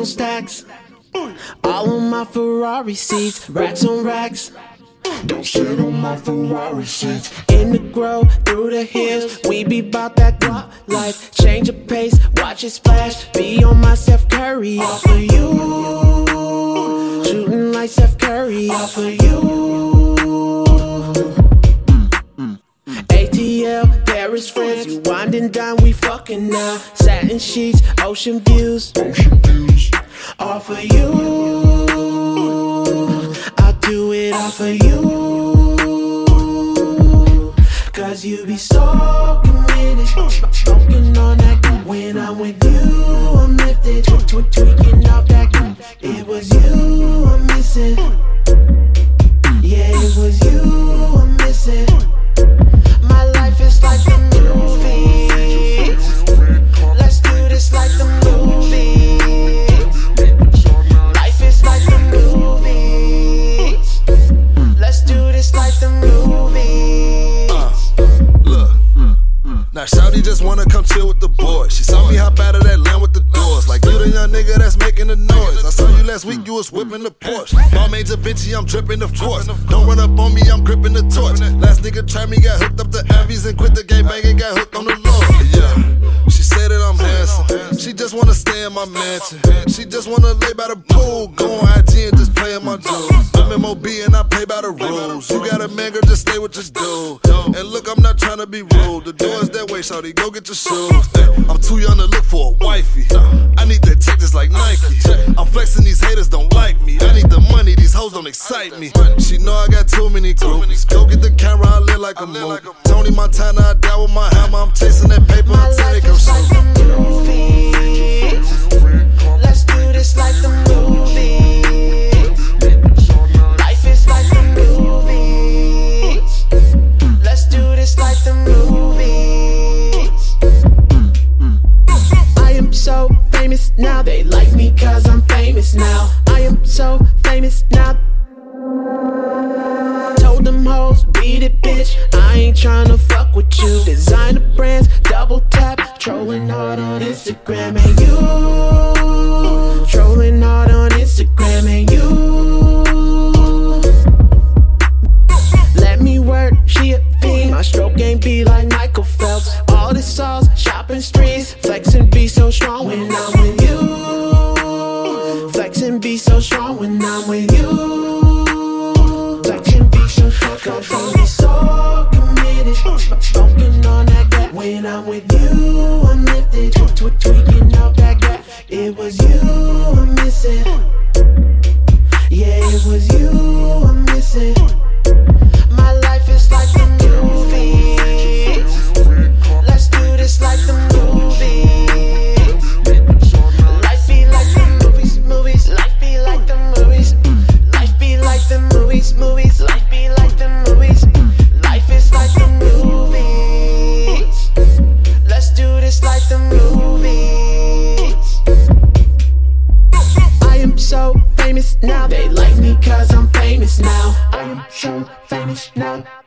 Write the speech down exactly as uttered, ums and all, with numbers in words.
stacks. All on my Ferrari seats, racks on racks. Don't sit on my Ferrari seats. In the grove, through the hills, we be bout that guap life. Change of pace, watch it splash. Be on my Steph Curry, all for you. Shooting like Steph Curry, all for you. A T L, Paris, France, you winding down, we fucking now. Satin sheets, ocean views, all for you. I'll do it all for you. Cause you be so committed, smoking on that gun. When I'm with you, I'm lifted, tweaking off that gun. It was you I'm missing. Yeah, it was you I'm missing. My life is like the movies. Let's do this like the movies. Life is like the movies. Let's do this like the movies. Uh, look, now shawty just wanna come chill with the boys. She saw me hop out of that land with the doors. Like you the young nigga that's making the noise. I saw you last week, you was whipping the Porsche. Ball made Da Vinci, I'm dripping of course. Don't run up on me, I'm gripping the torch. Last nigga tried me, got hooked up to Avies and quit the game banging, got hooked on the Lord. Yeah, she said that I'm handsome. She just wanna stay in my mansion. She just wanna lay by the pool, go on I G and just play in my jewels. I'm M O B and I play by the rules. You got a man, girl, just stay with your dude. And look, I'm not trying to be rude. The door's that way, shawty, go get your shoes. I'm too young to look for a wifey. I need that check just like Nike. I'm flexing, these haters don't like me. I need the money, these hoes don't excite me. She know I got too many groupies. Go get the camera, I live like a movie. Tony Montana, I die with my hammer. I'm chasing that paper until they come shoot. Let's do this like the movies. Life is like the movies. Let's do this like the movies. I am so famous now, they like me cause I'm famous now. I am so famous now. Told them hoes, beat it bitch, I ain't tryna fuck with you. Designer brands, double tap, trolling hard on Instagram. And you, trolling hard on Instagram. And you, let me work, she a fiend. My stroke game be like Michael Phelps. All the sauce, shopping streets, flexing be so strong when I'm with you. Flexing be so strong when I'm with you. Flexing be so strong cause you be so committed, smoking on that gas. When I'm with you, I'm lifted, tweaking off that gas. It was you I'm missing. Yeah, it was you I'm missing. My life is like the movies. Let's do this like the movies. Life be like the movies, movies. Life be like the movies. Life be like the movies, movies. Life be like the movies. Life is like the movies. Let's do this like the movies. I am so famous now, they like me cause I'm famous now. I am so famous now.